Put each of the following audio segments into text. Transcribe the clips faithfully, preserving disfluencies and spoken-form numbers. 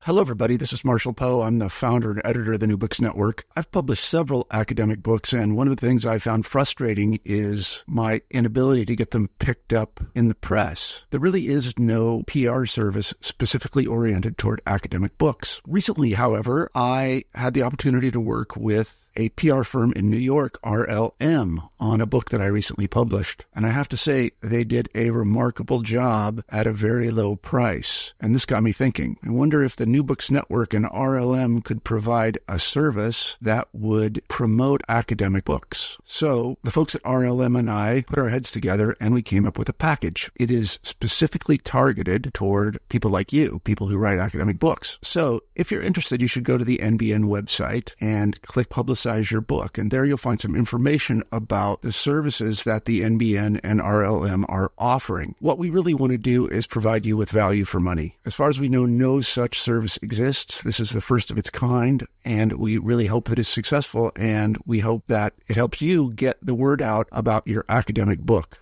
Hello, everybody. This is Marshall Poe. I'm the founder and editor of the New Books Network. I've published several academic books, and one of the things I found frustrating is my inability to get them picked up in the press. There really is no P R service specifically oriented toward academic books. Recently, however, I had the opportunity to work with a P R firm in New York, R L M, on a book that I recently published. And I have to say, they did a remarkable job at a very low price. And this got me thinking. I wonder if the New Books Network and R L M could provide a service that would promote academic books. So the folks at R L M and I put our heads together and we came up with a package. It is specifically targeted toward people like you, people who write academic books. So if you're interested, you should go to the N B N website and click Publicize your book, and there you'll find some information about the services that the N B N and R L M are offering. What we really want to do is provide you with value for money. As far as we know, no such service exists. This is the first of its kind, and we really hope that it's successful, and we hope that it helps you get the word out about your academic book.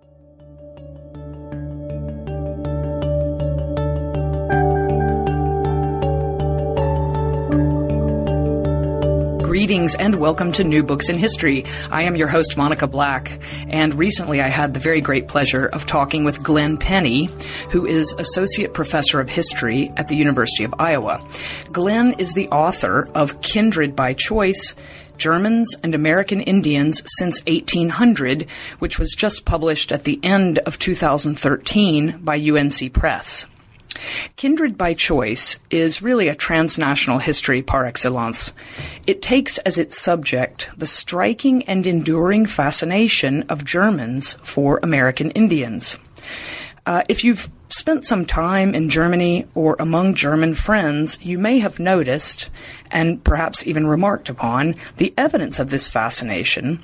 Greetings and welcome to New Books in History. I am your host, Monica Black, and recently I had the very great pleasure of talking with Glenn Penny, who is Associate Professor of History at the University of Iowa. Glenn is the author of Kindred by Choice, Germans and American Indians Since eighteen hundred, which was just published at the end of two thousand thirteen by U N C Press. Kindred by Choice is really a transnational history par excellence. It takes as its subject the striking and enduring fascination of Germans for American Indians. Uh, if you've spent some time in Germany or among German friends, you may have noticed, and perhaps even remarked upon, the evidence of this fascination,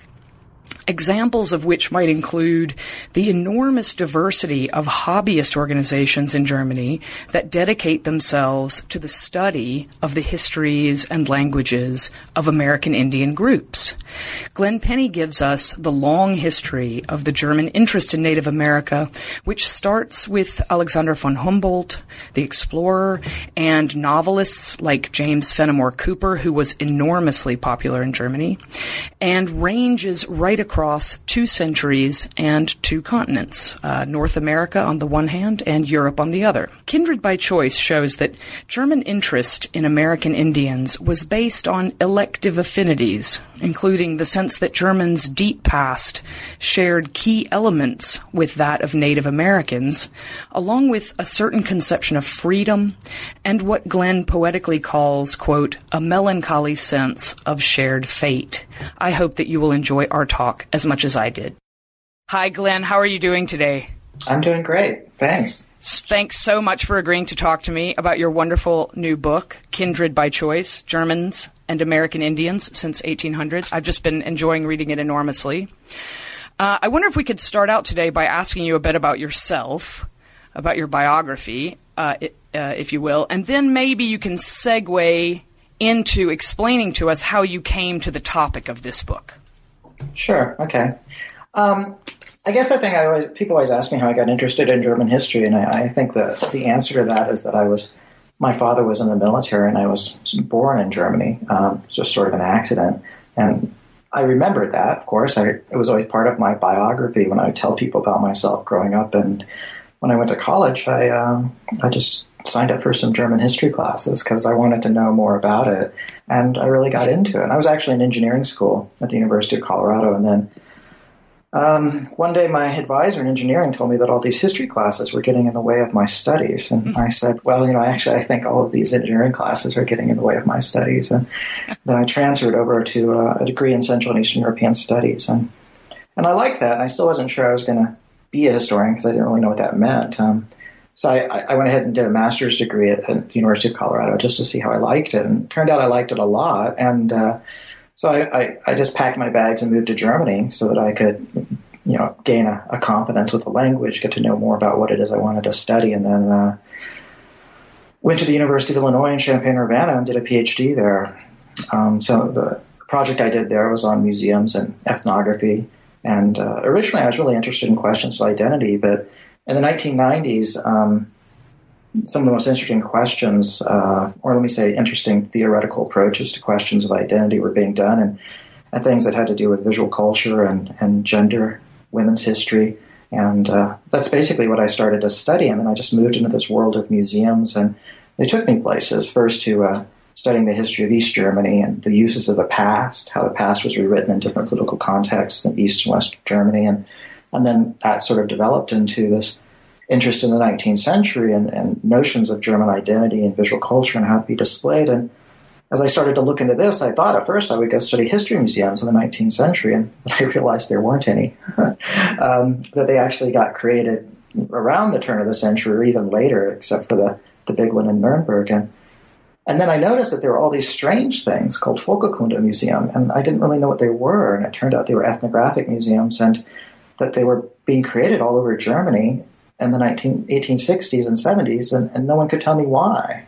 examples of which might include the enormous diversity of hobbyist organizations in Germany that dedicate themselves to the study of the histories and languages of American Indian groups. Glenn Penny gives us the long history of the German interest in Native America, which starts with Alexander von Humboldt, the explorer, and novelists like James Fenimore Cooper, who was enormously popular in Germany, and ranges right across across two centuries and two continents, uh, North America on the one hand and Europe on the other. Kindred by Choice shows that German interest in American Indians was based on elective affinities, including the sense that Germans' deep past shared key elements with that of Native Americans, along with a certain conception of freedom and what Glenn poetically calls, quote, a melancholy sense of shared fate. I hope that you will enjoy our talk as much as I did. Hi, Glenn. How are you doing today? I'm doing great. Thanks. Thanks so much for agreeing to talk to me about your wonderful new book, Kindred by Choice, Germans and American Indians Since eighteen hundred. I've just been enjoying reading it enormously. Uh, I wonder if we could start out today by asking you a bit about yourself, about your biography, uh, it, uh, if you will, and then maybe you can segue into explaining to us how you came to the topic of this book. Sure. Okay. Um, I guess the thing I always people always ask me how I got interested in German history, and I, I think the the answer to that is that I was my father was in the military, and I was born in Germany. Um, just sort of an accident, and I remembered that. Of course, I, it was always part of my biography when I would tell people about myself growing up. And when I went to college, I um, I just signed up for some German history classes because I wanted to know more about it, and I really got into it. And I was actually in engineering school at the University of Colorado, and then um, one day my advisor in engineering told me that all these history classes were getting in the way of my studies, and mm-hmm. I said, well, you know, actually I think all of these engineering classes are getting in the way of my studies, and then I transferred over to uh, a degree in Central and Eastern European Studies, and and I liked that, and I still wasn't sure I was going to be a historian because I didn't really know what that meant. Um, So I, I went ahead and did a master's degree at, at the University of Colorado just to see how I liked it. And it turned out I liked it a lot. And uh, so I, I, I just packed my bags and moved to Germany so that I could, you know, gain a, a competence with the language, get to know more about what it is I wanted to study. And then uh, went to the University of Illinois in Champaign-Urbana and did a PhD there. Um, so the project I did there was on museums and ethnography. And uh, originally I was really interested in questions of identity, but in the nineteen nineties, um, some of the most interesting questions, uh, or let me say interesting theoretical approaches to questions of identity were being done, and, and things that had to do with visual culture and, and gender, women's history. And uh, that's basically what I started to study. And then I just moved into this world of museums, and they took me places, first to uh, studying the history of East Germany and the uses of the past, how the past was rewritten in different political contexts in East and West Germany. And, and then that sort of developed into this interest in the nineteenth century and, and notions of German identity and visual culture and how it be displayed. And as I started to look into this, I thought at first I would go study history museums in the nineteenth century, and I realized there weren't any, um, that they actually got created around the turn of the century or even later, except for the, the big one in Nuremberg. And, and then I noticed that there were all these strange things called Völkerkunde Museum, and I didn't really know what they were, and it turned out they were ethnographic museums, and that they were being created all over Germany in the eighteen sixties and seventies, and, and no one could tell me why.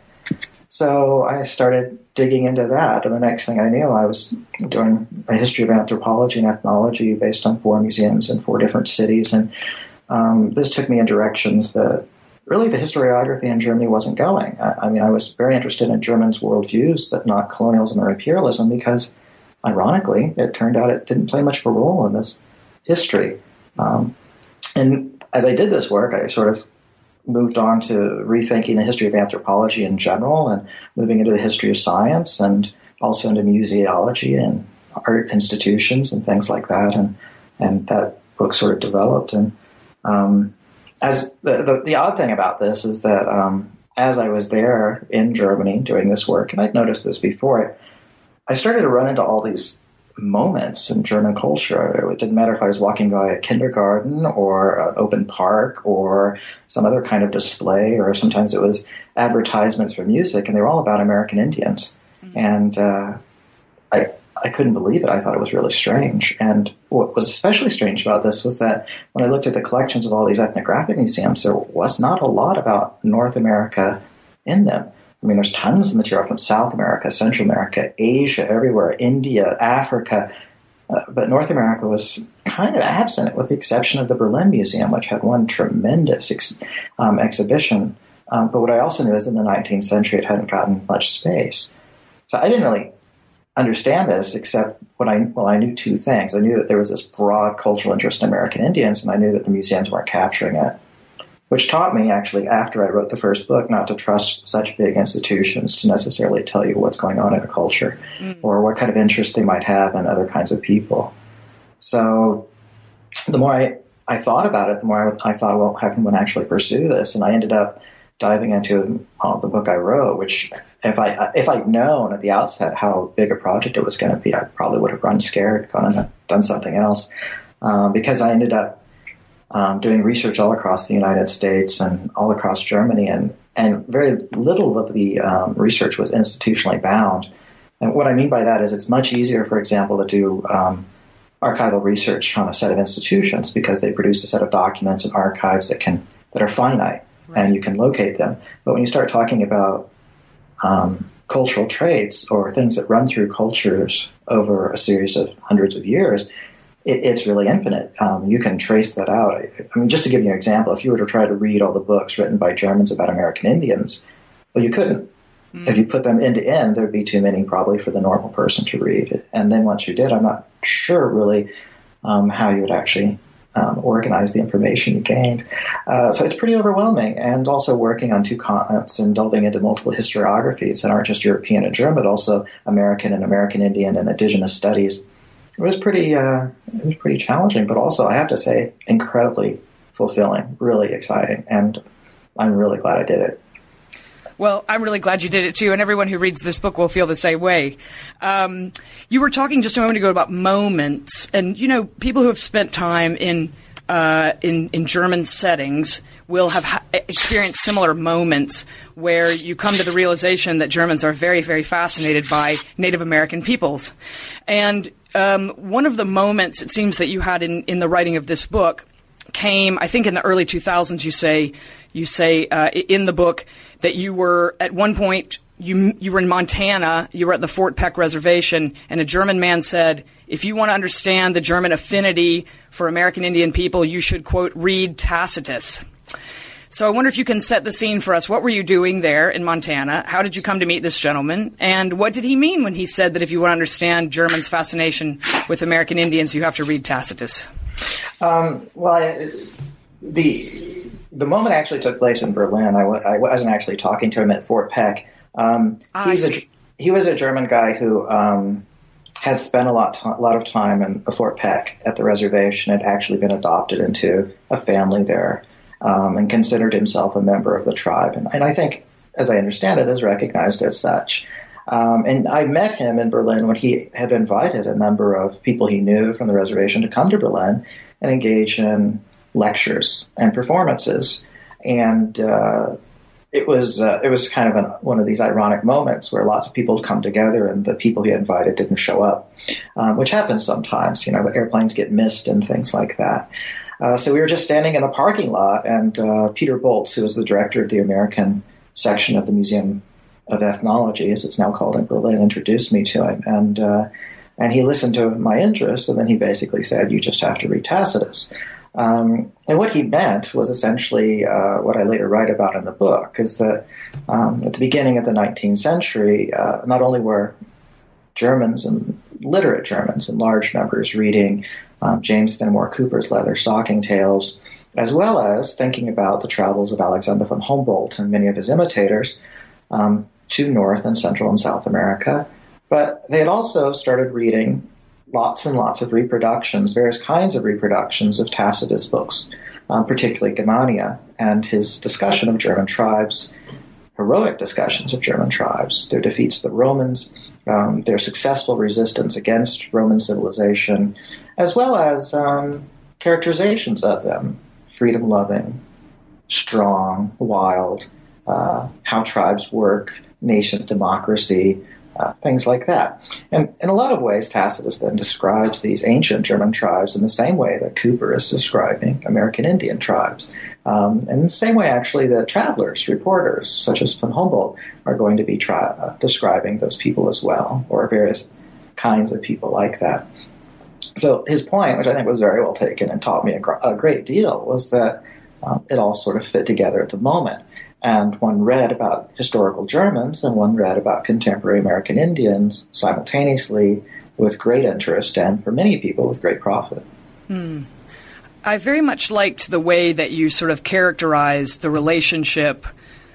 So I started digging into that, and the next thing I knew, I was doing a history of anthropology and ethnology based on four museums in four different cities, and um, this took me in directions that really the historiography in Germany wasn't going. I, I mean, I was very interested in Germans' worldviews, but not colonialism or imperialism, because, ironically, it turned out it didn't play much of a role in this history. Um, and as I did this work, I sort of moved on to rethinking the history of anthropology in general and moving into the history of science and also into museology and art institutions and things like that. And and that book sort of developed. And um, as the, the, the odd thing about this is that um, as I was there in Germany doing this work, and I'd noticed this before, I started to run into all these moments in German culture. It didn't matter if I was walking by a kindergarten or an open park or some other kind of display, or sometimes it was advertisements for music, and they were all about American Indians. Mm-hmm. And uh, I I couldn't believe it. I thought it was really strange. And what was especially strange about this was that when I looked at the collections of all these ethnographic museums, there was not a lot about North America in them. I mean, there's tons of material from South America, Central America, Asia, everywhere, India, Africa. Uh, but North America was kind of absent, with the exception of the Berlin Museum, which had one tremendous ex- um, exhibition. Um, but what I also knew is in the nineteenth century, it hadn't gotten much space. So I didn't really understand this, except when I, well, I knew two things. I knew that there was this broad cultural interest in American Indians, and I knew that the museums weren't capturing it, which taught me, actually, after I wrote the first book, not to trust such big institutions to necessarily tell you what's going on in a culture mm. or what kind of interest they might have in other kinds of people. So the more I, I thought about it, the more I, I thought, well, how can one actually pursue this? And I ended up diving into uh, the book I wrote, which if, I, if I'd known at the outset how big a project it was going to be, I probably would have run scared, gone and done something else, um, because I ended up Um, doing research all across the United States and all across Germany, and, and very little of the um, research was institutionally bound. And what I mean by that is it's much easier, for example, to do um, archival research on a set of institutions because they produce a set of documents and archives that can that are finite, right, and you can locate them. But when you start talking about um, cultural traits or things that run through cultures over a series of hundreds of years, it's really infinite. Um, you can trace that out. I mean, just to give you an example, if you were to try to read all the books written by Germans about American Indians, well, you couldn't. Mm. If you put them end to end, there'd be too many probably for the normal person to read. And then once you did, I'm not sure really um, how you would actually um, organize the information you gained. Uh, so it's pretty overwhelming. And also working on two continents and delving into multiple historiographies that aren't just European and German, but also American and American Indian and indigenous studies. It was pretty, uh, it was pretty challenging, but also, I have to say, incredibly fulfilling, really exciting, and I'm really glad I did it. Well, I'm really glad you did it, too, and everyone who reads this book will feel the same way. Um, you were talking just a moment ago about moments, and, you know, people who have spent time in uh, in, in German settings will have ha- experienced similar moments where you come to the realization that Germans are very, very fascinated by Native American peoples. And um, one of the moments, it seems, that you had in, in the writing of this book came, I think, in the early two thousands. You say, you say uh, in the book that you were, at one point, you you were in Montana, you were at the Fort Peck Reservation, and a German man said, if you want to understand the German affinity for American Indian people, you should, quote, read Tacitus. So I wonder if you can set the scene for us. What were you doing there in Montana? How did you come to meet this gentleman? And what did he mean when he said that if you want to understand Germans' fascination with American Indians, you have to read Tacitus? Um, well, I, the the moment actually took place in Berlin. I, w- I wasn't actually talking to him at Fort Peck. Um, he's a, he was a German guy who um, had spent a lot, a lot of time in Fort Peck at the reservation, had actually been adopted into a family there. Um, and considered himself a member of the tribe. And, and I think, as I understand it, is recognized as such. Um, and I met him in Berlin when he had invited a number of people he knew from the reservation to come to Berlin and engage in lectures and performances. And uh, it was uh, it was kind of an, one of these ironic moments where lots of people come together and the people he invited didn't show up, um, which happens sometimes. You know, airplanes get missed and things like that. Uh, so we were just standing in a parking lot, and uh, Peter Boltz, who was the director of the American section of the Museum of Ethnology, as it's now called in Berlin, introduced me to him. And uh, and he listened to my interest, and then he basically said, you just have to read Tacitus. Um, and what he meant was essentially uh, what I later write about in the book, is that um, at the beginning of the nineteenth century, uh, not only were Germans and literate Germans in large numbers reading um, James Fenimore Cooper's Leather Stocking Tales, as well as thinking about the travels of Alexander von Humboldt and many of his imitators um, to North and Central and South America. But they had also started reading lots and lots of reproductions, various kinds of reproductions of Tacitus books, um, particularly Germania, and his discussion of German tribes, heroic discussions of German tribes, their defeats of the Romans, um, their successful resistance against Roman civilization, as well as um, characterizations of them, freedom-loving, strong, wild, uh, how tribes work, nascent democracy, uh, things like that. And in a lot of ways, Tacitus then describes these ancient German tribes in the same way that Cooper is describing American Indian tribes. Um, and in the same way, actually, that travelers, reporters, such as von Humboldt, are going to be tri- uh, describing those people as well, or various kinds of people like that. So his point, which I think was very well taken and taught me a, gr- a great deal, was that um, it all sort of fit together at the moment. And one read about historical Germans and one read about contemporary American Indians simultaneously with great interest and, for many people, with great profit. Hmm. I very much liked the way that you sort of characterized the relationship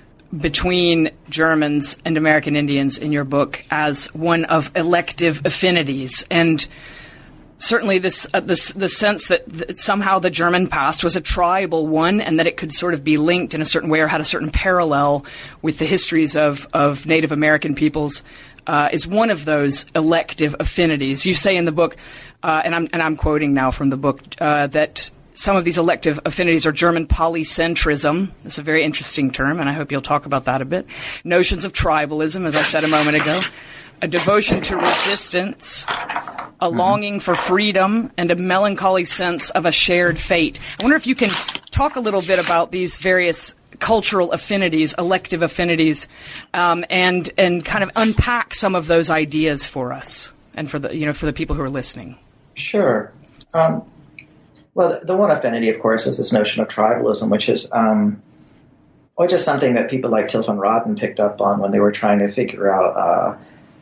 between Germans and American Indians in your book as one of elective affinities. And certainly this, uh, this the sense that, that somehow the German past was a tribal one and that it could sort of be linked in a certain way or had a certain parallel with the histories of, of Native American peoples uh, is one of those elective affinities. You say in the book, uh, and I'm and I'm quoting now from the book, uh, that some of these elective affinities are German polycentrism. That's a very interesting term, and I hope you'll talk about that a bit. Notions of tribalism, as I said a moment ago. A devotion to resistance, a longing for freedom, and a melancholy sense of a shared fate. I wonder if you can talk a little bit about these various cultural affinities, elective affinities, um, and and kind of unpack some of those ideas for us and for the you know for the people who are listening. Sure. Um, well, the one affinity, of course, is this notion of tribalism, which is um, which is something that people like Till van Raden picked up on when they were trying to figure out uh,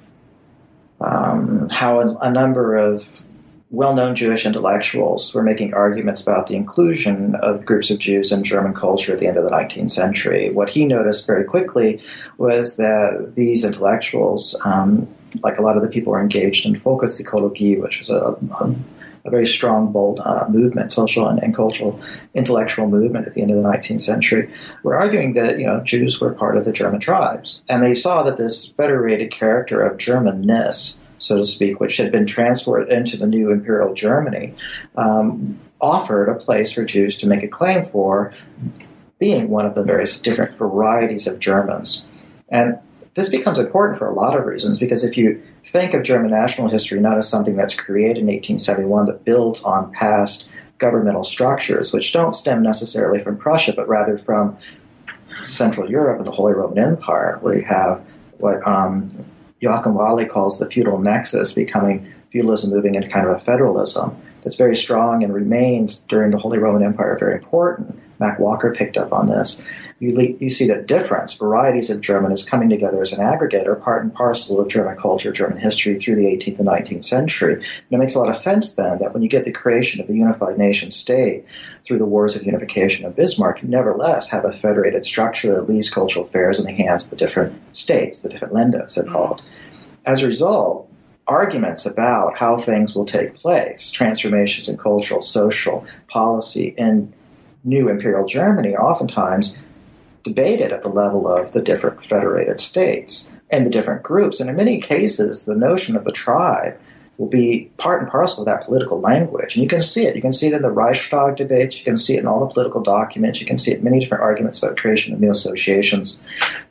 um, how a, a number of well-known Jewish intellectuals were making arguments about the inclusion of groups of Jews in German culture at the end of the nineteenth century. What he noticed very quickly was that these intellectuals, um, like a lot of the people who are engaged in Volkspsychologie, which was a, a, a very strong, bold uh, movement, social and, and cultural intellectual movement at the end of the nineteenth century, were arguing that, you know, Jews were part of the German tribes. And they saw that this federated character of Germanness, so to speak, which had been transferred into the new imperial Germany, um, offered a place for Jews to make a claim for being one of the various different varieties of Germans. And this becomes important for a lot of reasons, because if you think of German national history not as something that's created in eighteen seventy-one that builds on past governmental structures, which don't stem necessarily from Prussia, but rather from Central Europe and the Holy Roman Empire, where you have what um, Joachim Wally calls the feudal nexus becoming feudalism moving into kind of a federalism that's very strong and remains during the Holy Roman Empire very important. Mac Walker picked up on this. You, le- you see that difference, varieties of German is coming together as an aggregator, part and parcel of German culture, German history through the eighteenth and nineteenth century. And it makes a lot of sense then that when you get the creation of a unified nation state through the Wars of Unification of Bismarck, you nevertheless have a federated structure that leaves cultural affairs in the hands of the different states, the different Länder, they're called. As a result, arguments about how things will take place, transformations in cultural, social, policy in new imperial Germany are oftentimes debated at the level of the different federated states and the different groups. And in many cases, the notion of the tribe will be part and parcel of that political language. And you can see it. You can see it in the Reichstag debates. You can see it in all the political documents. You can see it in many different arguments about creation of new associations.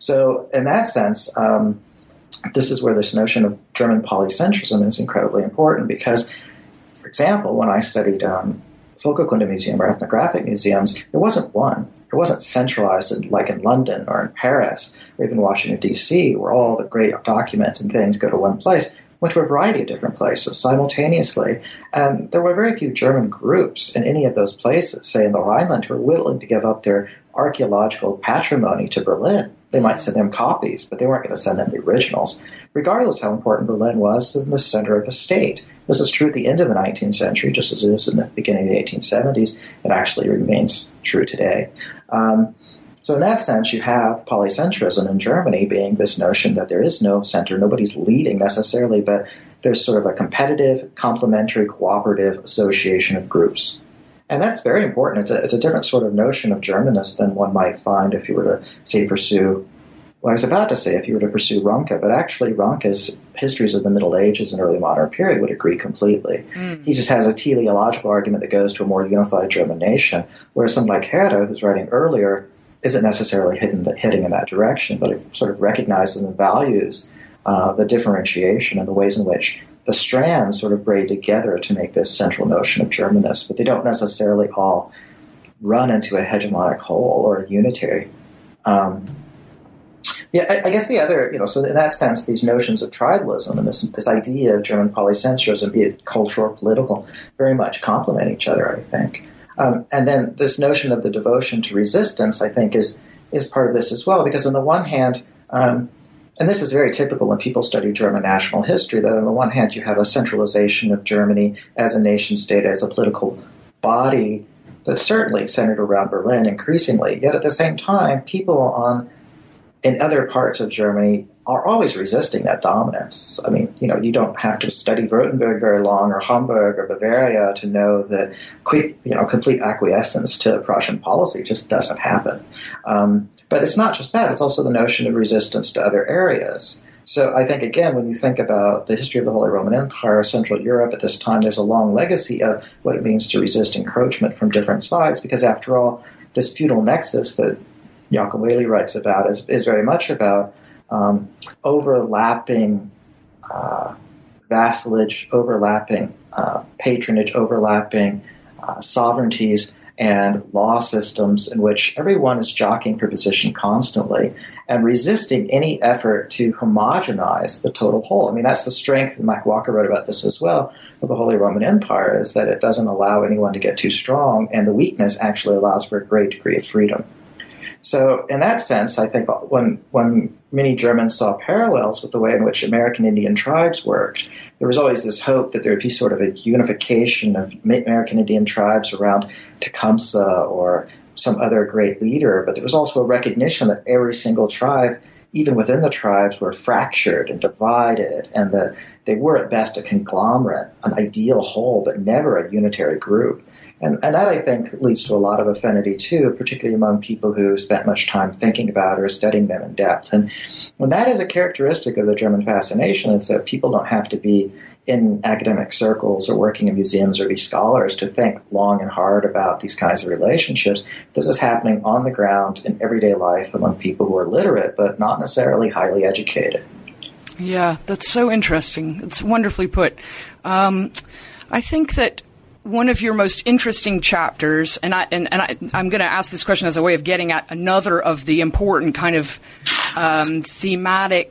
So in that sense, um, this is where this notion of German polycentrism is incredibly important because, for example, when I studied um, Völkerkunde Museum or ethnographic museums, there wasn't one. It wasn't centralized in, like in London or in Paris or even Washington, D C, where all the great documents and things go to one place. It went to a variety of different places simultaneously. And there were very few German groups in any of those places, say in the Rhineland, who were willing to give up their archaeological patrimony to Berlin. They might send them copies, but they weren't going to send them the originals, regardless how important Berlin was in the center of the state. This is true at the end of the nineteenth century, just as it is in the beginning of the eighteen seventies. It actually remains true today. Um, so in that sense, you have polycentrism in Germany being this notion that there is no center, nobody's leading necessarily, but there's sort of a competitive, complementary, cooperative association of groups. And that's very important. It's a, it's a different sort of notion of Germanness than one might find if you were to, say, pursue, well, I was about to say if you were to pursue Ranke, but actually Ranke's histories of the Middle Ages and early modern period would agree completely. Mm. He just has a teleological argument that goes to a more unified German nation, whereas someone like Herder, who's writing earlier, isn't necessarily hidden, heading in that direction, but it sort of recognizes and values uh, the differentiation and the ways in which the strands sort of braid together to make this central notion of Germanness, but they don't necessarily all run into a hegemonic whole or a unitary. Um, yeah, I, I guess the other, you know, so in that sense, these notions of tribalism and this this idea of German polycentrism, be it cultural or political, very much complement each other, I think. Um, and then this notion of the devotion to resistance, I think, is is part of this as well, because on the one hand, um, and this is very typical when people study German national history, that on the one hand you have a centralization of Germany as a nation state, as a political body that's certainly centered around Berlin increasingly. Yet at the same time, people on in other parts of Germany are always resisting that dominance. I mean, you know, you don't have to study Württemberg very long or Hamburg or Bavaria to know that quick, you know, complete acquiescence to Prussian policy just doesn't happen. Um, but it's not just that. It's also the notion of resistance to other areas. So I think, again, when you think about the history of the Holy Roman Empire, Central Europe at this time, there's a long legacy of what it means to resist encroachment from different sides, because after all, this feudal nexus that Jakob Whaley writes about is, is very much about um, overlapping uh, vassalage, overlapping uh, patronage, overlapping uh, sovereignties and law systems in which everyone is jockeying for position constantly and resisting any effort to homogenize the total whole. I mean, that's the strength, and Mac Walker wrote about this as well, of the Holy Roman Empire, is that it doesn't allow anyone to get too strong, and the weakness actually allows for a great degree of freedom. So in that sense, I think when when many Germans saw parallels with the way in which American Indian tribes worked, there was always this hope that there would be sort of a unification of American Indian tribes around Tecumseh or some other great leader. But there was also a recognition that every single tribe, even within the tribes, were fractured and divided, and that they were at best a conglomerate, an ideal whole, but never a unitary group. And, and that, I think, leads to a lot of affinity, too, particularly among people who spent much time thinking about or studying them in depth. And when that is a characteristic of the German fascination, is that people don't have to be in academic circles or working in museums or be scholars to think long and hard about these kinds of relationships. This is happening on the ground in everyday life among people who are literate, but not necessarily highly educated. Yeah, that's so interesting. It's wonderfully put. Um, I think that one of your most interesting chapters, and, I, and, and I, I'm going to ask this question as a way of getting at another of the important kind of um, thematic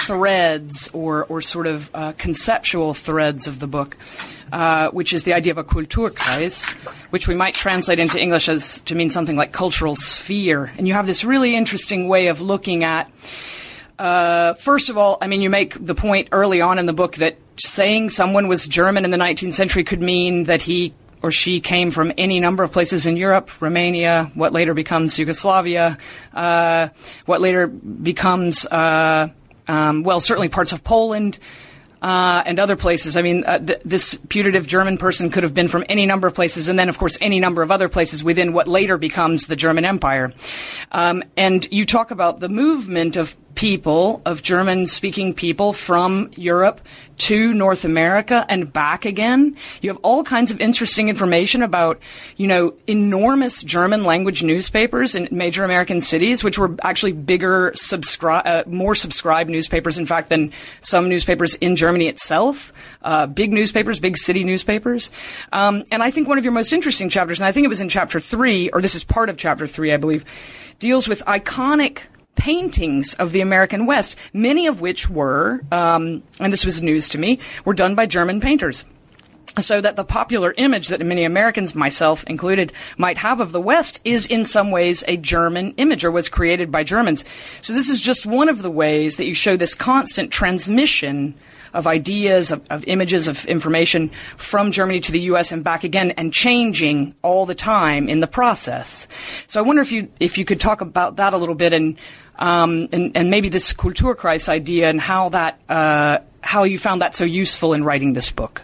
threads or, or sort of uh, conceptual threads of the book, uh, which is the idea of a Kulturkreis, which we might translate into English as to mean something like cultural sphere. And you have this really interesting way of looking at, uh, first of all, I mean, you make the point early on in the book that saying someone was German in the nineteenth century could mean that he or she came from any number of places in Europe, Romania, what later becomes Yugoslavia, uh, what later becomes, uh, um, well, certainly parts of Poland, uh, and other places. I mean, uh, th- this putative German person could have been from any number of places, and then, of course, any number of other places within what later becomes the German Empire. Um, and you talk about the movement of people, of German-speaking people from Europe to North America and back again. You have all kinds of interesting information about, you know, enormous German language newspapers in major American cities, which were actually bigger, subscri- uh, more subscribed newspapers, in fact, than some newspapers in Germany itself. Uh, big newspapers, big city newspapers. Um, and I think one of your most interesting chapters, and I think it was in chapter three, or this is part of chapter three, I believe, deals with iconic paintings of the American West, many of which were, um, and this was news to me, were done by German painters. So that the popular image that many Americans, myself included, might have of the West is in some ways a German image or was created by Germans. So this is just one of the ways that you show this constant transmission of ideas, of, of images, of information from Germany to the U S and back again, and changing all the time in the process. So I wonder if you if you could talk about that a little bit, and um, and, and maybe this Kulturkreis idea and how that uh, how you found that so useful in writing this book.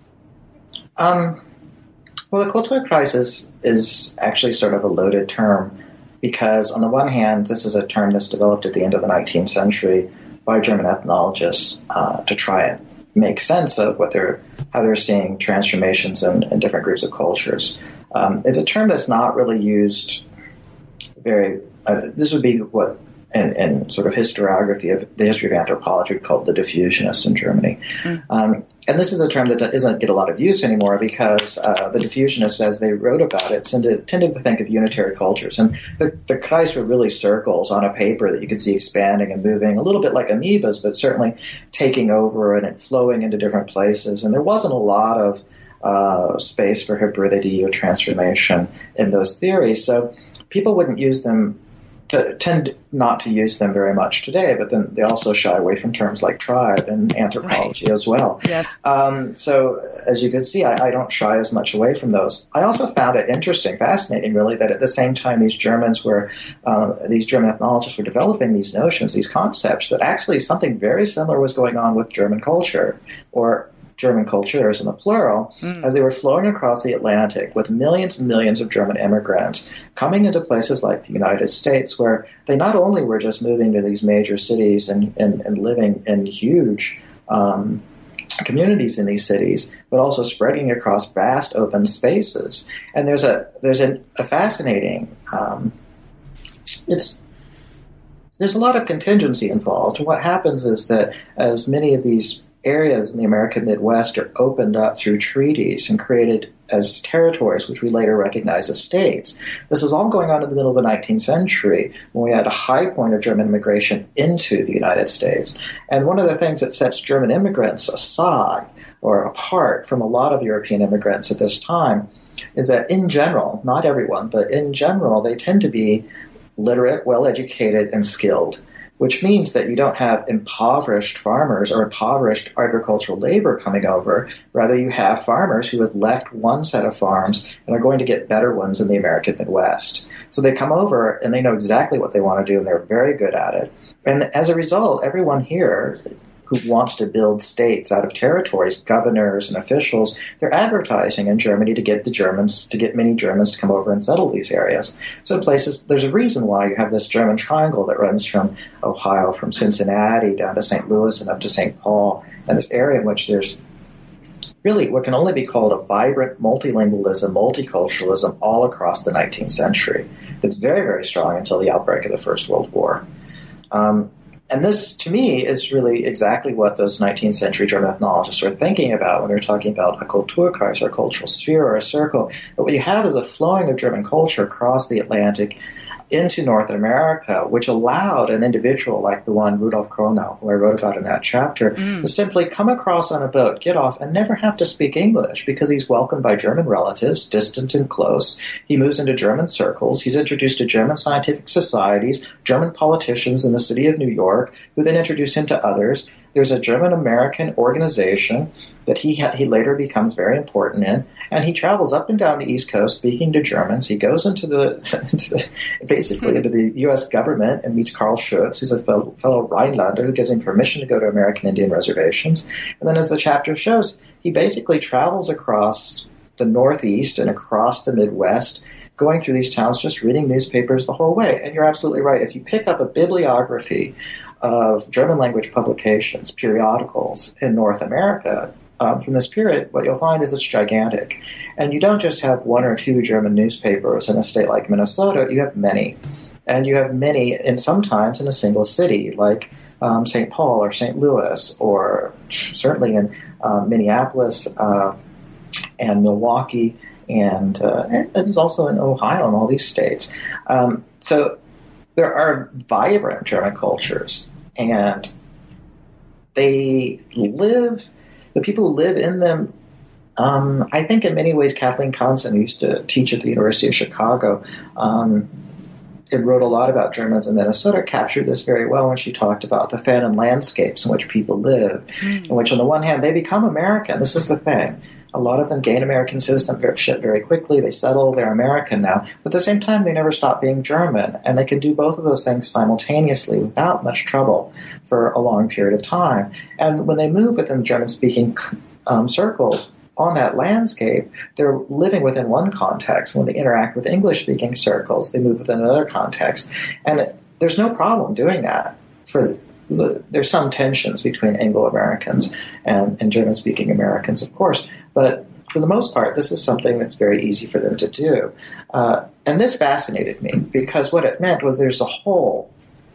Um, well, the Kulturkreis is, is actually sort of a loaded term because, on the one hand, this is a term that's developed at the end of the nineteenth century by German ethnologists uh, to try and make sense of what they're, how they're seeing transformations in, in different groups of cultures. Um, it's a term that's not really used very. Uh, this would be what in, in sort of historiography of the history of anthropology called the diffusionists in Germany. Mm. Um, and this is a term that doesn't get a lot of use anymore because uh, the diffusionists, as they wrote about it, tended, tended to think of unitary cultures. And the, the Kreis were really circles on a paper that you could see expanding and moving, a little bit like amoebas, but certainly taking over and it flowing into different places. And there wasn't a lot of uh, space for hybridity or transformation in those theories. So people wouldn't use them To, tend not to use them very much today, but then they also shy away from terms like tribe and anthropology right. as well. Yes. Um, so as you can see, I, I don't shy as much away from those. I also found it interesting, fascinating, really, that at the same time these Germans were, uh, these German ethnologists were developing these notions, these concepts, that actually something very similar was going on with German culture, or German cultures in the plural, mm. as they were flowing across the Atlantic with millions and millions of German immigrants coming into places like the United States, where they not only were just moving to these major cities and, and, and living in huge um, communities in these cities, but also spreading across vast open spaces. And there's a there's a, a fascinating um, it's there's a lot of contingency involved. And what happens is that as many of these areas in the American Midwest are opened up through treaties and created as territories, which we later recognize as states. This is all going on in the middle of the nineteenth century when we had a high point of German immigration into the United States. And one of the things that sets German immigrants aside or apart from a lot of European immigrants at this time is that in general, not everyone, but in general, they tend to be literate, well-educated, and skilled, which means that you don't have impoverished farmers or impoverished agricultural labor coming over. Rather, you have farmers who have left one set of farms and are going to get better ones in the American Midwest. So they come over and they know exactly what they want to do, and they're very good at it. And as a result, everyone here who wants to build states out of territories, governors and officials, they're advertising in Germany to get the Germans, to get many Germans to come over and settle these areas. So places, there's a reason why you have this German triangle that runs from Ohio, from Cincinnati down to Saint Louis and up to Saint Paul, and this area in which there's really what can only be called a vibrant multilingualism, multiculturalism all across the nineteenth century. That's very, very strong until the outbreak of the First World War. Um, And this, to me, is really exactly what those nineteenth century German ethnologists are thinking about when they're talking about a Kulturkreis, or a cultural sphere, or a circle. But what you have is a flowing of German culture across the Atlantic into North America, which allowed an individual like the one Rudolf Kronau, who I wrote about in that chapter, mm. to simply come across on a boat, get off, and never have to speak English because he's welcomed by German relatives, distant and close. He moves into German circles. He's introduced to German scientific societies, German politicians in the city of New York, who then introduce him to others. There's a German-American organization that he ha- he later becomes very important in, and he travels up and down the East Coast speaking to Germans. He goes into the, into the basically into the U S government and meets Karl Schutz, who's a fellow, fellow Rhinelander who gives him permission to go to American Indian reservations. And then as the chapter shows, he basically travels across the Northeast and across the Midwest, going through these towns, just reading newspapers the whole way. And you're absolutely right. If you pick up a bibliography of German language publications, periodicals in North America, Um, from this period, what you'll find is it's gigantic. And you don't just have one or two German newspapers in a state like Minnesota, you have many. And you have many, and sometimes in a single city, like um, Saint Paul or Saint Louis, or certainly in uh, Minneapolis uh, and Milwaukee, and, uh, and it's also in Ohio and all these states. Um, so there are vibrant German cultures, and they live... The people who live in them, um, I think in many ways, Kathleen Conson, who used to teach at the University of Chicago, um, and wrote a lot about Germans in Minnesota, captured this very well when she talked about the famine landscapes in which people live, mm. in which on the one hand, they become American. This is the thing. A lot of them gain American citizenship very quickly. They settle. They're American now. But at the same time, they never stop being German. And they can do both of those things simultaneously without much trouble for a long period of time. And when they move within German-speaking um, circles on that landscape, they're living within one context. When they interact with English-speaking circles, they move within another context. And it, there's no problem doing that for there's some tensions between Anglo-Americans and, and German-speaking Americans, of course, but for the most part, this is something that's very easy for them to do. Uh, and this fascinated me because what it meant was there's a whole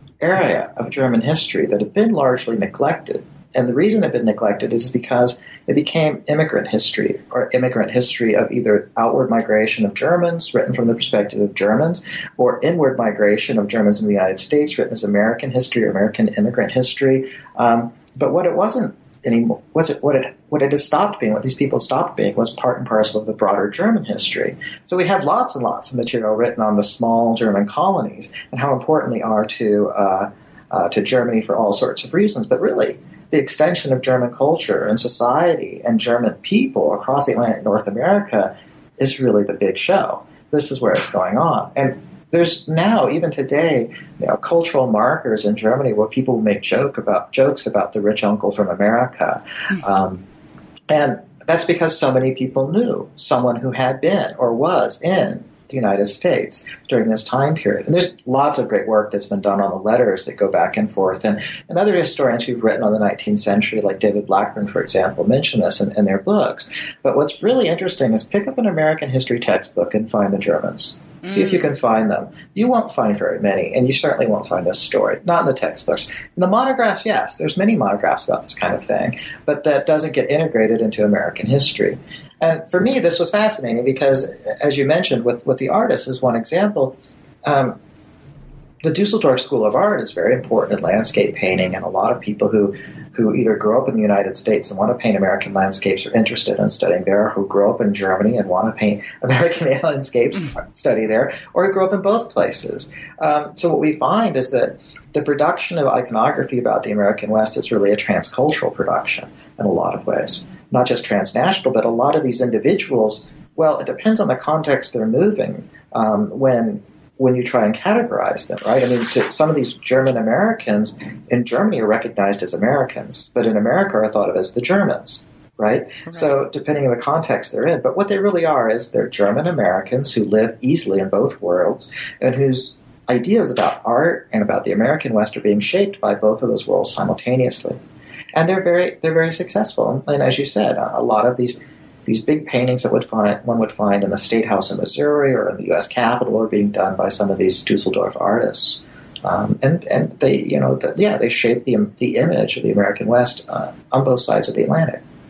area of German history that had been largely neglected. And the reason it had been neglected is because it became immigrant history, or immigrant history of either outward migration of Germans, written from the perspective of Germans, or inward migration of Germans in the United States, written as American history or American immigrant history. Um, but what it wasn't anymore, was it what it what it has stopped being, what these people stopped being, was part and parcel of the broader German history. So we have lots and lots of material written on the small German colonies and how important they are to uh, uh, to Germany for all sorts of reasons. But really, the extension of German culture and society and German people across the Atlantic North America is really the big show. This is where it's going on. And there's now, even today, you know, cultural markers in Germany where people make joke about jokes about the rich uncle from America. Um, and that's because so many people knew someone who had been or was in the United States during this time period. And there's lots of great work that's been done on the letters that go back and forth. And, and other historians who've written on the nineteenth century, like David Blackburn, for example, mention this in, in their books. But what's really interesting is pick up an American history textbook and find the Germans. See mm. if you can find them. You won't find very many, and you certainly won't find this story. Not in the textbooks. In the monographs, yes, there's many monographs about this kind of thing, but that doesn't get integrated into American history. And for me, this was fascinating because, as you mentioned, with, with the artists as one example, um, the Dusseldorf School of Art is very important in landscape painting, and a lot of people who, who either grew up in the United States and want to paint American landscapes are interested in studying there, who grew up in Germany and want to paint American landscapes, study there, or who grew up in both places. Um, so what we find is that the production of iconography about the American West is really a transcultural production in a lot of ways. Not just transnational, but a lot of these individuals, well, it depends on the context they're moving um, when when you try and categorize them, right? I mean, to, some of these German Americans in Germany are recognized as Americans, but in America are thought of as the Germans, right? Okay. So depending on the context they're in. But what they really are is they're German Americans who live easily in both worlds and whose ideas about art and about the American West are being shaped by both of those worlds simultaneously. And they're very they're very successful. And as you said, a lot of these these big paintings that would find, one would find in the State House in Missouri or in the U S Capitol are being done by some of these Dusseldorf artists. Um, and, and they, you know, the, yeah, they shape the the image of the American West uh, on both sides of the Atlantic.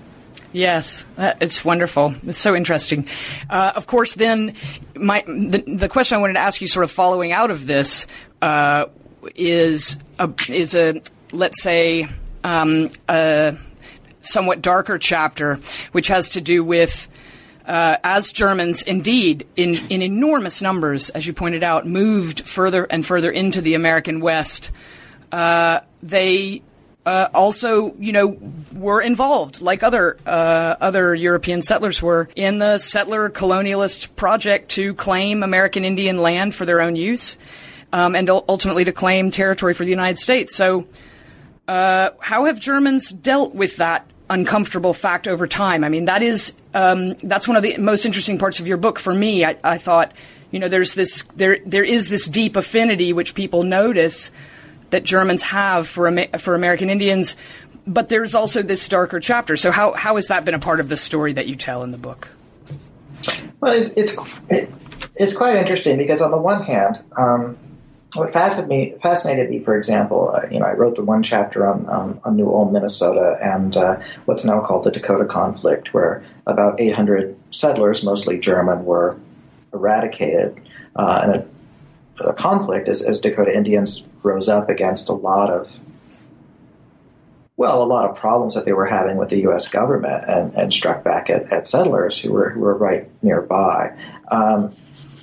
Yes, uh, it's wonderful. It's so interesting. Uh, of course, then my the, the question I wanted to ask you, sort of following out of this, uh, is a, is a let's say um, a somewhat darker chapter, which has to do with uh, as Germans, indeed, in in enormous numbers, as you pointed out, moved further and further into the American West. Uh, they Uh, also, you know, were involved, like other uh, other European settlers were, in the settler colonialist project to claim American Indian land for their own use, um, and ultimately to claim territory for the United States. So, uh, how have Germans dealt with that uncomfortable fact over time? I mean, that is um, that's one of the most interesting parts of your book for me. I, I thought, you know, there's this there there is this deep affinity which people notice that Germans have for for American Indians, but there's also this darker chapter. So how how has that been a part of the story that you tell in the book? Well, it, it's it, it's quite interesting because on the one hand, um, what fascinated me, fascinated me, for example, uh, you know, I wrote the one chapter on um, on New Ulm, Minnesota, and uh, what's now called the Dakota Conflict, where about eight hundred settlers, mostly German, were eradicated, uh, and a, a conflict as, as Dakota Indians rose up against a lot of, well, a lot of problems that they were having with the U S government, and, and struck back at, at settlers who were who were right nearby. Um,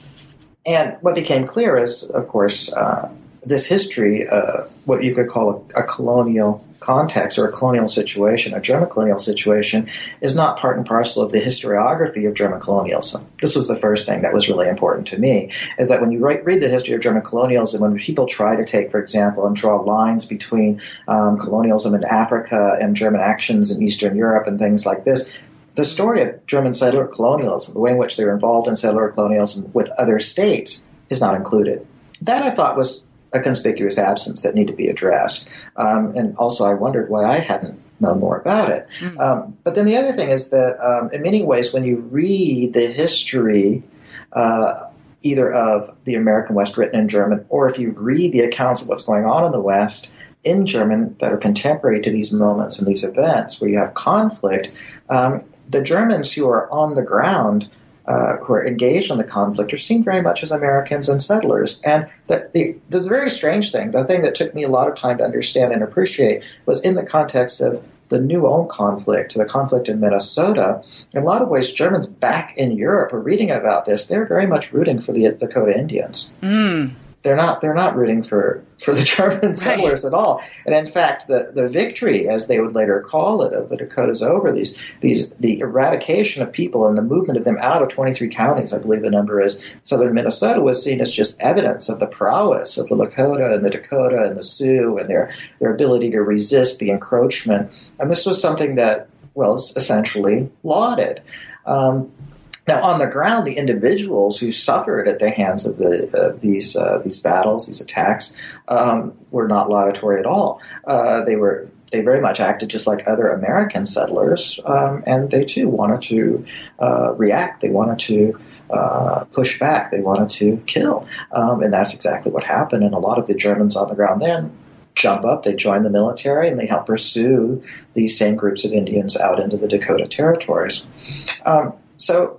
and what became clear is, of course, uh, this history, uh, what you could call a, a colonial context or a colonial situation, a German colonial situation, is not part and parcel of the historiography of German colonialism. This was the first thing that was really important to me, is that when you write, read the history of German colonialism, when people try to take, for example, and draw lines between um, colonialism in Africa and German actions in Eastern Europe and things like this, the story of German settler colonialism, the way in which they were involved in settler colonialism with other states, is not included. That, I thought, was a conspicuous absence that needed to be addressed. Um, and also I wondered why I hadn't known more about it. Mm. Um, but then the other thing is that um, in many ways, when you read the history uh, either of the American West written in German, or if you read the accounts of what's going on in the West in German that are contemporary to these moments and these events where you have conflict, um, the Germans who are on the ground Uh, who are engaged in the conflict are seen very much as Americans and settlers. And the, the, the very strange thing, the thing that took me a lot of time to understand and appreciate, was in the context of the New Ulm conflict, the conflict in Minnesota. In a lot of ways, Germans back in Europe are reading about this. They're very much rooting for the Dakota Indians. Mm. They're not. They're not rooting for, for the German settlers right. at all. And in fact, the, the victory, as they would later call it, of the Dakotas over these these the eradication of people and the movement of them out of twenty-three counties, I believe the number is, southern Minnesota, was seen as just evidence of the prowess of the Lakota and the Dakota and the Sioux and their their ability to resist the encroachment. And this was something that was essentially lauded. Um, Now, on the ground, the individuals who suffered at the hands of the of these uh, these battles, these attacks, um, were not laudatory at all. Uh, they were they very much acted just like other American settlers, um, and they too wanted to uh, react. They wanted to uh, push back. They wanted to kill, um, and that's exactly what happened. And a lot of the Germans on the ground then jump up, they join the military, and they help pursue these same groups of Indians out into the Dakota territories. Um, so.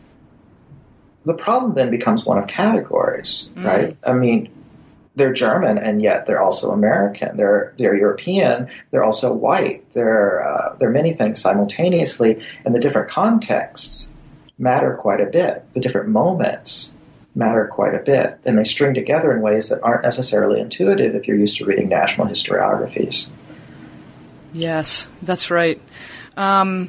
The problem then becomes one of categories, right? Mm. I mean, they're German, and yet they're also American. They're they're European. They're also white. They're uh, they're many things simultaneously, and the different contexts matter quite a bit. The different moments matter quite a bit, and they string together in ways that aren't necessarily intuitive if you're used to reading national historiographies. Yes, that's right. Um,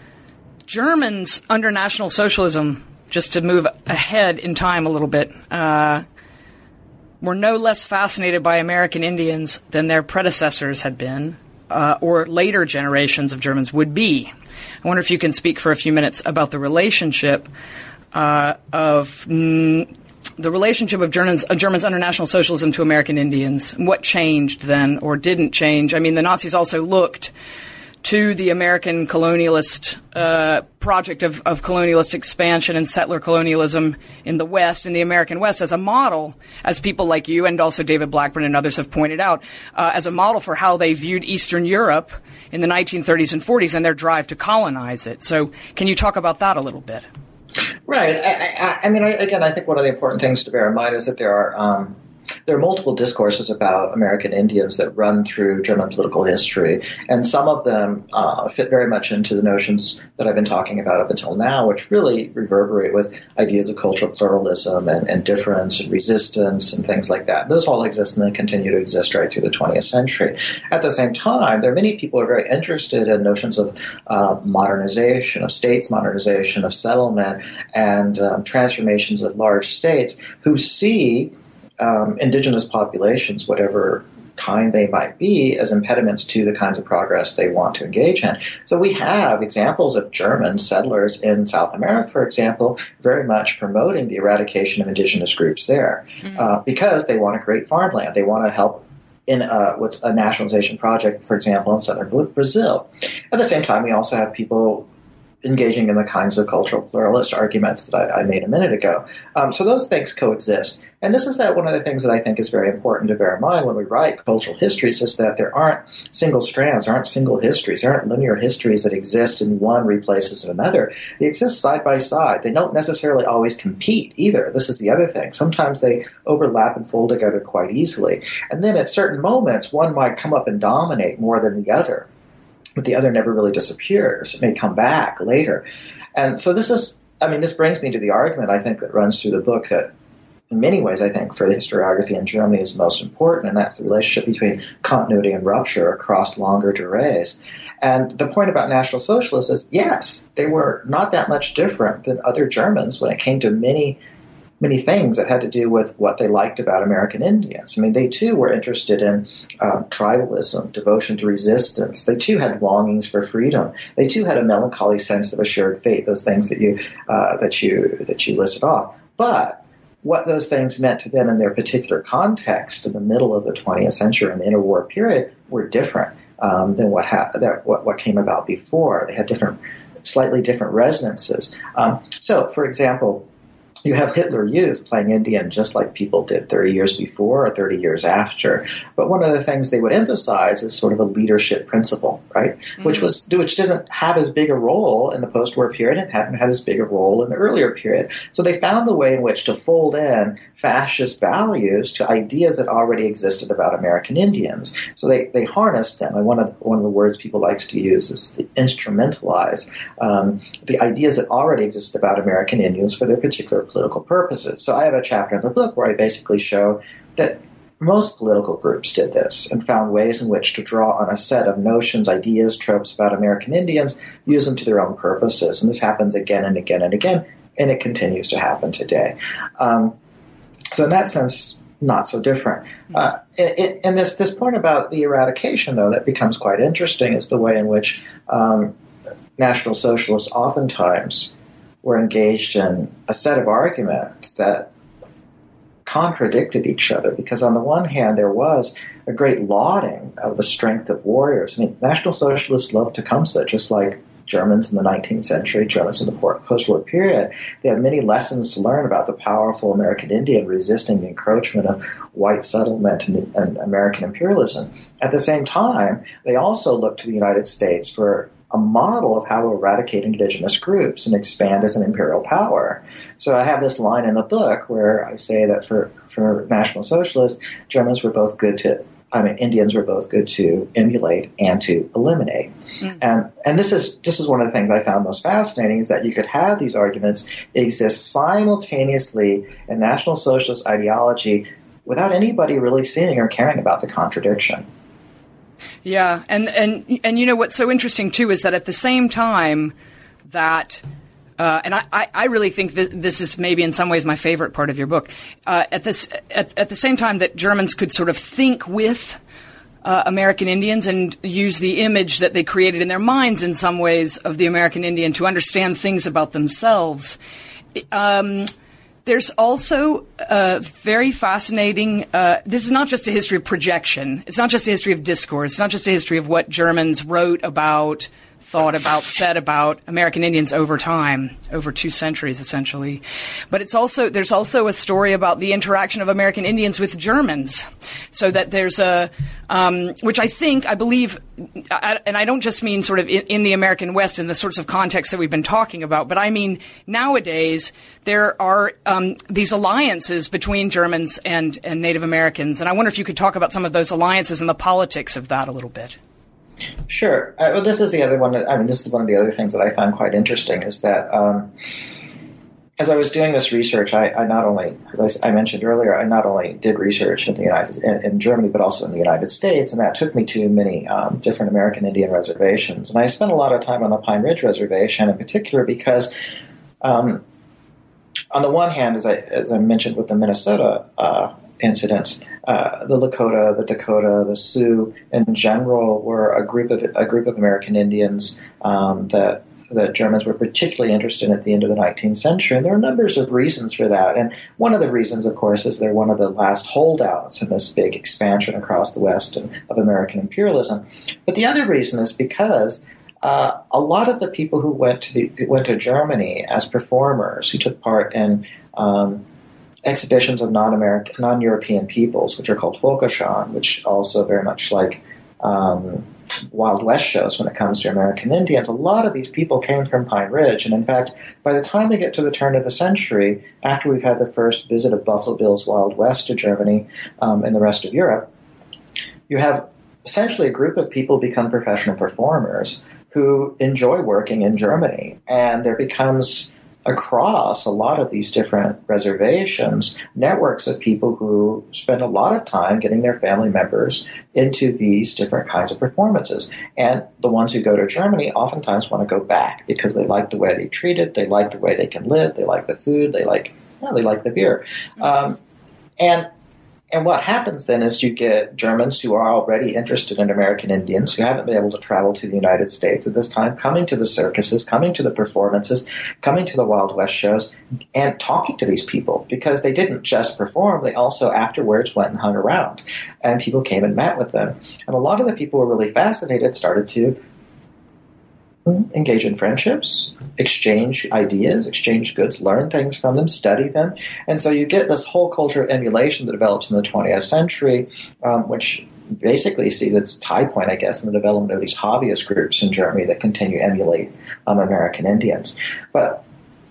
Germans under National Socialism, just to move ahead in time a little bit, uh, were no less fascinated by American Indians than their predecessors had been, uh, or later generations of Germans would be. I wonder if you can speak for a few minutes about the relationship uh, of mm, the relationship of Germans, uh, Germans under National Socialism to American Indians. What changed then, or didn't change? I mean, the Nazis also looked to the American colonialist uh, project of, of colonialist expansion and settler colonialism in the West, in the American West, as a model, as people like you and also David Blackburn and others have pointed out, uh, as a model for how they viewed Eastern Europe in the nineteen thirties and forties and their drive to colonize it. So can you talk about that a little bit? Right. I, I, I mean, I, again, I think one of the important things to bear in mind is that there are um, there are multiple discourses about American Indians that run through German political history, and some of them uh, fit very much into the notions that I've been talking about up until now, which really reverberate with ideas of cultural pluralism and, and difference and resistance and things like that. Those all exist and they continue to exist right through the twentieth century. At the same time, there are many people who are very interested in notions of uh, modernization, of states modernization, of settlement, and um, transformations of large states who see Um, indigenous populations, whatever kind they might be, as impediments to the kinds of progress they want to engage in. So we have examples of German settlers in South America, for example, very much promoting the eradication of indigenous groups there mm-hmm. uh, because they want to create farmland. They want to help in uh, what's a nationalization project, for example, in southern Brazil. At the same time, we also have people engaging in the kinds of cultural pluralist arguments that I, I made a minute ago. Um, so those things coexist. And this is that one of the things that I think is very important to bear in mind when we write cultural histories is that there aren't single strands, there aren't single histories, there aren't linear histories that exist and one replaces another. They exist side by side. They don't necessarily always compete either. This is the other thing. Sometimes they overlap and fold together quite easily. And then at certain moments, one might come up and dominate more than the other. But the other never really disappears. It may come back later. And so this is, I mean, this brings me to the argument, I think, that runs through the book that in many ways, I think, for the historiography in Germany is most important, and that's the relationship between continuity and rupture across longer durays. And the point about National Socialists is, yes, they were not that much different than other Germans when it came to many many things that had to do with what they liked about American Indians. I mean, they too were interested in um, tribalism, devotion to resistance. They too had longings for freedom. They too had a melancholy sense of a shared fate. Those things that you uh, that you that you listed off. But what those things meant to them in their particular context in the middle of the twentieth century and the interwar period were different um, than what, ha- that, what what came about before. They had different, slightly different resonances. Um, so, for example, you have Hitler Youth playing Indian just like people did thirty years before or thirty years after. But one of the things they would emphasize is sort of a leadership principle, right? Mm-hmm. Which was which doesn't have as big a role in the post-war period and hadn't had as big a role in the earlier period. So they found a way in which to fold in fascist values to ideas that already existed about American Indians. So they, they harnessed them. And one of the, one of the words people likes to use is to instrumentalize um, the ideas that already existed about American Indians for their particular political purposes. So I have a chapter in the book where I basically show that most political groups did this and found ways in which to draw on a set of notions, ideas, tropes about American Indians, use them to their own purposes. And this happens again and again and again, and it continues to happen today. Um, so in that sense, not so different. Uh, it, it, and this, this point about the eradication, though, that becomes quite interesting is the way in which um, National Socialists oftentimes were engaged in a set of arguments that contradicted each other, because on the one hand, there was a great lauding of the strength of warriors. I mean, National Socialists loved Tecumseh, just like Germans in the nineteenth century, Germans in the post-war period. They had many lessons to learn about the powerful American Indian resisting the encroachment of white settlement and, and American imperialism. At the same time, they also looked to the United States for a model of how to eradicate indigenous groups and expand as an imperial power. So I have this line in the book where I say that for, for National Socialists, Germans were both good to, I mean, Indians were both good to emulate and to eliminate. Mm. And and this is this is one of the things I found most fascinating is that you could have these arguments exist simultaneously in National Socialist ideology without anybody really seeing or caring about the contradiction. Yeah, and, and and you know what's so interesting too is that at the same time that, uh, and I, I really think that this is maybe in some ways my favorite part of your book. Uh, at this at, at the same time that Germans could sort of think with uh, American Indians and use the image that they created in their minds in some ways of the American Indian to understand things about themselves. Um, There's also a very fascinating, uh, this is not just a history of projection. It's not just a history of discourse. It's not just a history of what Germans wrote about, thought about, said about American Indians over time, over two centuries essentially. But it's also, there's also a story about the interaction of American Indians with Germans. So that there's a, um, which I think, I believe, I, and I don't just mean sort of in, in the American West in the sorts of contexts that we've been talking about, but I mean nowadays there are um, these alliances between Germans and, and Native Americans. And I wonder if you could talk about some of those alliances and the politics of that a little bit. Sure. Uh, well, this is the other one. That, I mean, this is one of the other things that I find quite interesting is that um, as I was doing this research, I, I not only, as I, I mentioned earlier, I not only did research in the United in, in Germany, but also in the United States, and that took me to many um, different American Indian reservations. And I spent a lot of time on the Pine Ridge Reservation, in particular, because um, on the one hand, as I as I mentioned with the Minnesota uh, incidents, uh, the Lakota, the Dakota, the Sioux, in general, were a group of a group of American Indians um, that. that Germans were particularly interested in at the end of the nineteenth century. And there are numbers of reasons for that. And one of the reasons, of course, is they're one of the last holdouts in this big expansion across the West and, of American imperialism. But the other reason is because uh, a lot of the people who went to the, went to Germany as performers, who took part in um, exhibitions of non-American, non-European peoples, which are called Völkerschau, which also very much like um, Wild West shows when it comes to American Indians, a lot of these people came from Pine Ridge. And in fact, by the time we get to the turn of the century, after we've had the first visit of Buffalo Bill's Wild West to Germany um, and the rest of Europe, you have essentially a group of people become professional performers who enjoy working in Germany. And there becomes, across a lot of these different reservations, networks of people who spend a lot of time getting their family members into these different kinds of performances. And the ones who go to Germany oftentimes want to go back because they like the way they're treated, they like the way they can live, they like the food, they like, well, they like the beer. Um, and And what happens then is you get Germans who are already interested in American Indians, who haven't been able to travel to the United States at this time, coming to the circuses, coming to the performances, coming to the Wild West shows, and talking to these people, because they didn't just perform, they also afterwards went and hung around, and people came and met with them. And a lot of the people who were really fascinated started to engage in friendships, exchange ideas, exchange goods, learn things from them, study them. And so you get this whole culture of emulation that develops in the twentieth century, um, which basically sees its high point, I guess, in the development of these hobbyist groups in Germany that continue to emulate um, American Indians. But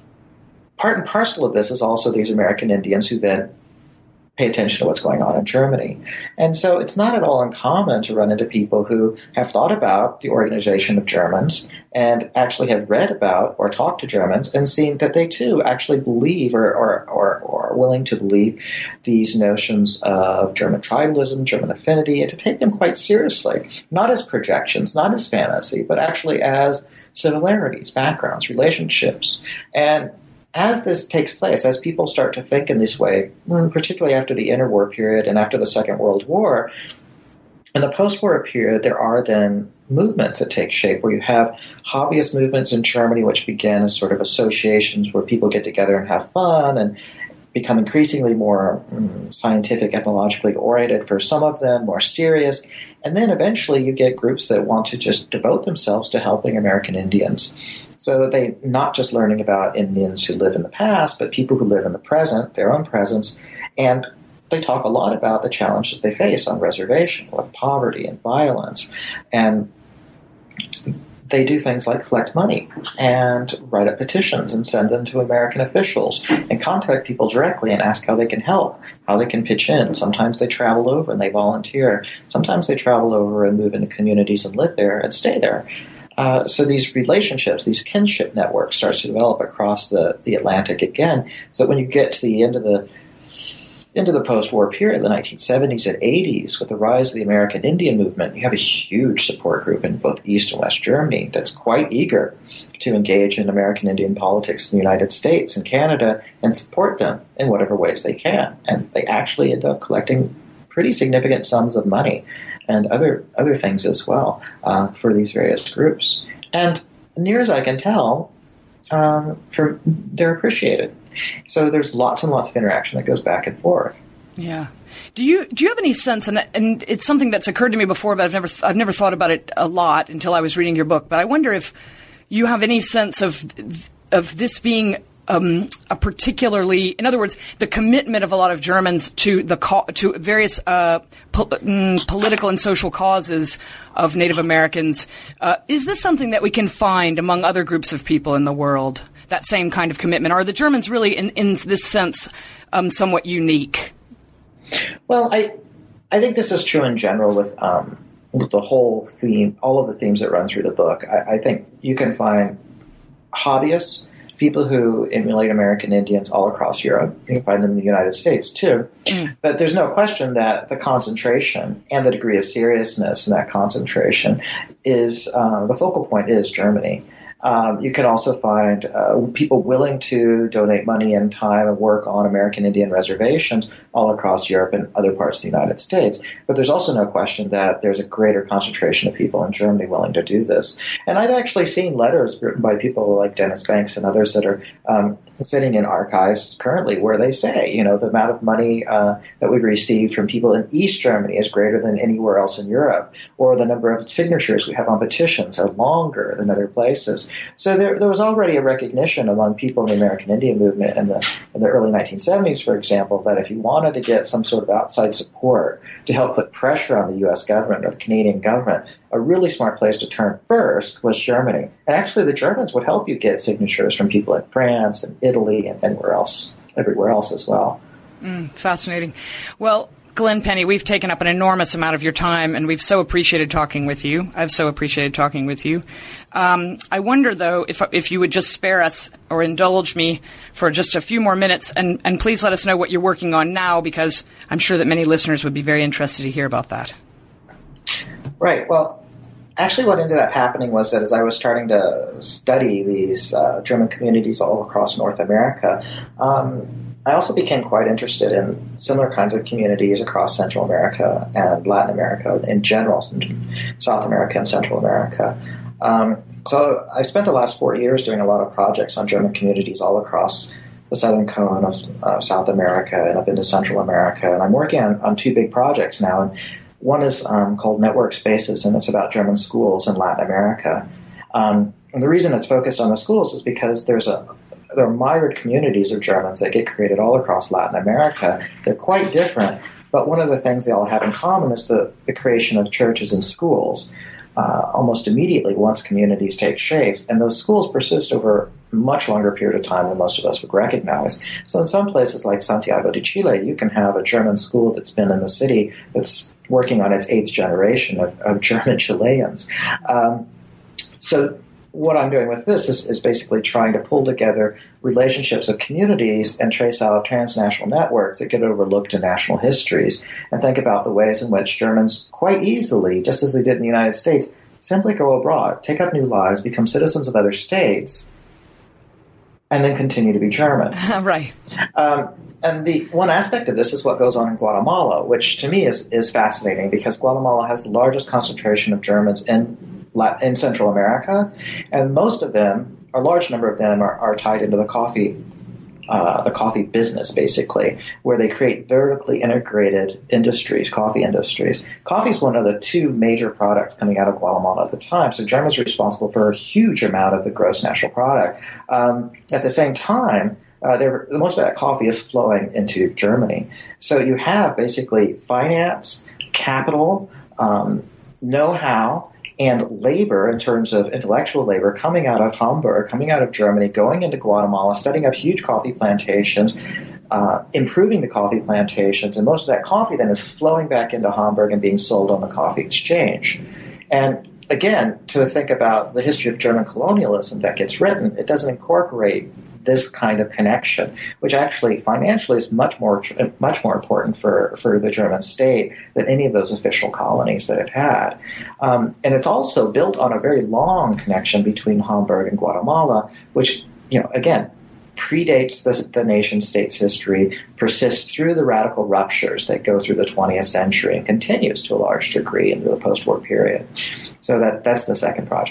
part and parcel of this is also these American Indians who then pay attention to what's going on in Germany. And so it's not at all uncommon to run into people who have thought about the organization of Germans and actually have read about or talked to Germans and seen that they too actually believe or, or, or, or are willing to believe these notions of German tribalism, German affinity, and to take them quite seriously, not as projections, not as fantasy, but actually as similarities, backgrounds, relationships. And as this takes place, as people start to think in this way, particularly after the interwar period and after the Second World War, in the post-war period, there are then movements that take shape where you have hobbyist movements in Germany, which began as sort of associations where people get together and have fun and become increasingly more um, scientific, ethnologically oriented for some of them, more serious. And then eventually you get groups that want to just devote themselves to helping American Indians. So they not just learning about Indians who live in the past, but people who live in the present, their own presence, and they talk a lot about the challenges they face on reservation with poverty and violence. And they do things like collect money and write up petitions and send them to American officials and contact people directly and ask how they can help, how they can pitch in. Sometimes they travel over and they volunteer. Sometimes they travel over and move into communities and live there and stay there. Uh, so these relationships, these kinship networks starts to develop across the, the Atlantic again. So when you get to the end of the into the post-war period, the nineteen seventies and eighties, with the rise of the American Indian movement, you have a huge support group in both East and West Germany that's quite eager to engage in American Indian politics in the United States and Canada and support them in whatever ways they can. And they actually end up collecting pretty significant sums of money and other other things as well uh, for these various groups. And near as I can tell, um, for, they're appreciated. So there's lots and lots of interaction that goes back and forth. Yeah. Do you do you have any sense, and and it's something that's occurred to me before, but I've never I've never thought about it a lot until I was reading your book. But I wonder if you have any sense of of this being um, a particularly, in other words, the commitment of a lot of Germans to the to various uh, po- mm, political and social causes of Native Americans. Uh, is this something that we can find among other groups of people in the world? That same kind of commitment? Are the Germans really, in, in this sense, um, somewhat unique? Well, I I think this is true in general with, um, with the whole theme, all of the themes that run through the book. I, I think you can find hobbyists, people who emulate American Indians all across Europe. You can find them in the United States, too. Mm. But there's no question that the concentration and the degree of seriousness in that concentration is, uh, the focal point is Germany. Um, you can also find uh, people willing to donate money and time and work on American Indian reservations all across Europe and other parts of the United States. But there's also no question that there's a greater concentration of people in Germany willing to do this. And I've actually seen letters written by people like Dennis Banks and others that are um, sitting in archives currently where they say, you know, the amount of money uh, that we've received from people in East Germany is greater than anywhere else in Europe, or the number of signatures we have on petitions are longer than other places. So there, there was already a recognition among people in the American Indian movement in the, in the early nineteen seventies, for example, that if you wanted to get some sort of outside support to help put pressure on the U S government or the Canadian government, a really smart place to turn first was Germany. And actually the Germans would help you get signatures from people in France and Italy and anywhere else, everywhere else as well. Mm, fascinating. Well, Glenn Penny, we've taken up an enormous amount of your time, and we've so appreciated talking with you. I've so appreciated talking with you. Um, I wonder, though, if if you would just spare us or indulge me for just a few more minutes, and, and please let us know what you're working on now, because I'm sure that many listeners would be very interested to hear about that. Right. Well, actually what ended up happening was that as I was starting to study these uh, German communities all across North America, um, I also became quite interested in similar kinds of communities across Central America and Latin America in general, South America and Central America. Um, so I spent the last four years doing a lot of projects on German communities all across the southern cone of uh, South America and up into Central America. And I'm working on, on two big projects now. And one is um, called Network Spaces, and it's about German schools in Latin America. Um, and the reason it's focused on the schools is because there's a There are myriad communities of Germans that get created all across Latin America. They're quite different, but one of the things they all have in common is the, the creation of churches and schools uh, almost immediately once communities take shape. And those schools persist over a much longer period of time than most of us would recognize. So in some places like Santiago de Chile, you can have a German school that's been in the city that's working on its eighth generation of, of German Chileans. Um, so what I'm doing with this is, is basically trying to pull together relationships of communities and trace out transnational networks that get overlooked in national histories and think about the ways in which Germans quite easily, just as they did in the United States, simply go abroad, take up new lives, become citizens of other states, and then continue to be German. Right. Um, and the one aspect of this is what goes on in Guatemala, which to me is, is fascinating because Guatemala has the largest concentration of Germans in in Central America, and most of them, a large number of them, are, are tied into the coffee, uh, the coffee business, basically, where they create vertically integrated industries, coffee industries. Coffee is one of the two major products coming out of Guatemala at the time, so Germans are responsible for a huge amount of the gross national product. Um, at the same time, Uh, most of that coffee is flowing into Germany. So you have basically finance, capital, um, know-how, and labor in terms of intellectual labor coming out of Hamburg, coming out of Germany, going into Guatemala, setting up huge coffee plantations, uh, improving the coffee plantations, and most of that coffee then is flowing back into Hamburg and being sold on the coffee exchange. And again, to think about the history of German colonialism that gets written, it doesn't incorporate this kind of connection, which actually financially is much more much more important for, for the German state than any of those official colonies that it had. Um, and it's also built on a very long connection between Hamburg and Guatemala, which, you know, again, predates the, the nation state's history, persists through the radical ruptures that go through the twentieth century and continues to a large degree into the post-war period. So that that's the second project.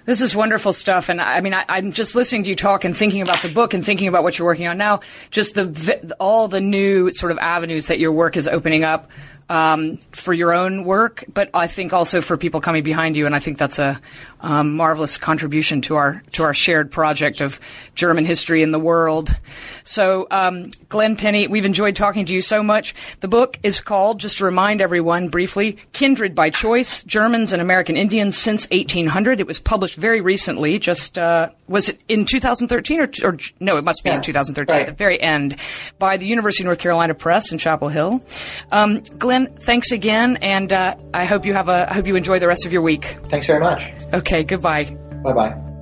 This is wonderful stuff. And I mean, I, I'm just listening to you talk and thinking about the book and thinking about what you're working on now, just the all the new sort of avenues that your work is opening up um, for your own work, but I think also for people coming behind you. And I think that's a um, marvelous contribution to our to our shared project of German history in the world. So, um, Glenn Penny, we've enjoyed talking to you so much. The book is called, just to remind everyone briefly, Kindred by Choice, Germans and American Indians Since eighteen hundred. It was published very recently, just, uh, was it in two thousand thirteen or, or no, it must be yeah, in two thousand thirteen, right. At the very end, by the University of North Carolina Press in Chapel Hill. Um, Glenn, thanks again, and uh, I hope you have a, I hope you enjoy the rest of your week. Thanks very much. Okay, goodbye. Bye-bye.